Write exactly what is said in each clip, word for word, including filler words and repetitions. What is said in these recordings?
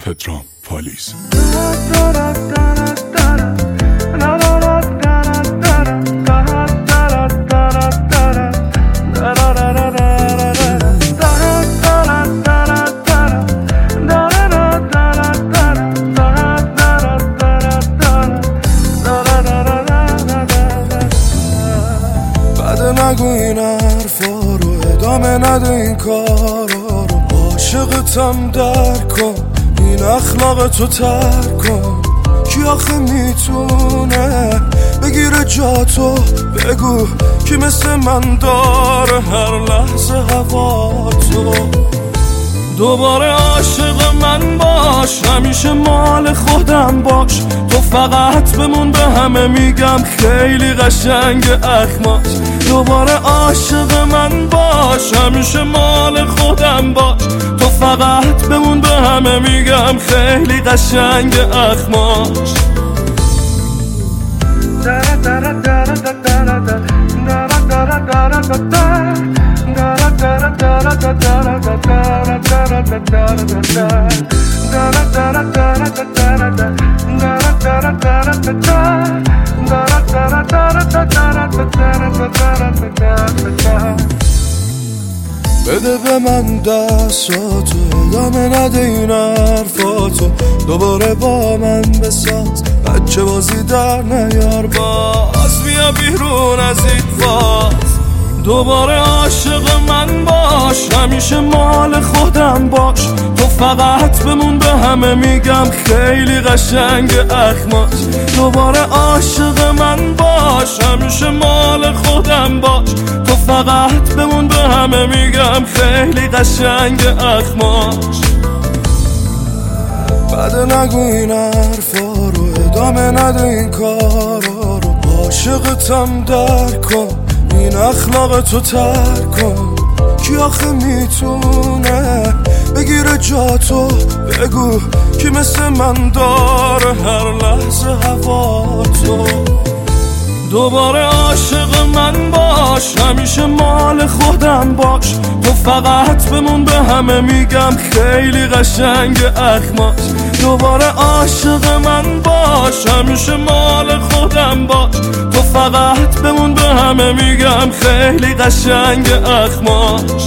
پدرام پالیز. نگو این حرفا رو، ادامه نده این کارا رو. عاشقتم درک کن، این اخلاق تو ترک کن. کی آخه میتونه بگیره جا تو؟ بگو کی مثل من داره هر لحظه هوا تو. دوباره عاشق من باش، همیشه مال خودم باش. تو فقط بمون، به همه میگم خیلی قشنگ اخماش. دوباره عاشق من باش، همیشه مال خودم باش. تو فقط بمون، به همه میگم خیلی قشنگ اخماش. بده به من دستاتو، ادامه نده این حرفاتو. دوباره با من بساز، بچه بازی در نیار. باز بیا بیرون از این فاز. دوباره عاشق من باش، همیشه مال خودم باش. تو فقط بمون، به همه میگم خیلی قشنگ اخماش. دوباره عاشق من باش، همیشه مال خودم باش. تو فقط بمون، به همه میگم خیلی قشنگ اخماش. بده نگو این حرفا رو، ادامه نده این کارا رو. عاشقتم درک کن، این اخلاق تو ترک کن. کی آخه میتونه بگیره جا تو؟ بگو کی مثل من داره هر لحظه هوا تو. دوباره عاشق من باش، همیشه مال خودم باش. تو فقط بمون، به همه میگم خیلی قشنگ اخماش. دوباره عاشق من باش، همیشه مال خودم باش. تو فقط بمون، به همه میگم خیلی قشنگ اخماش.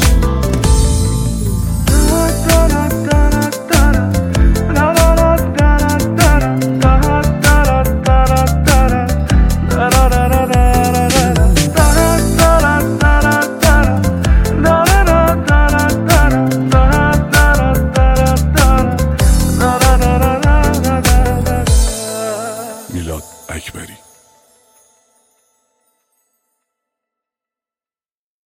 میلاد اکبری.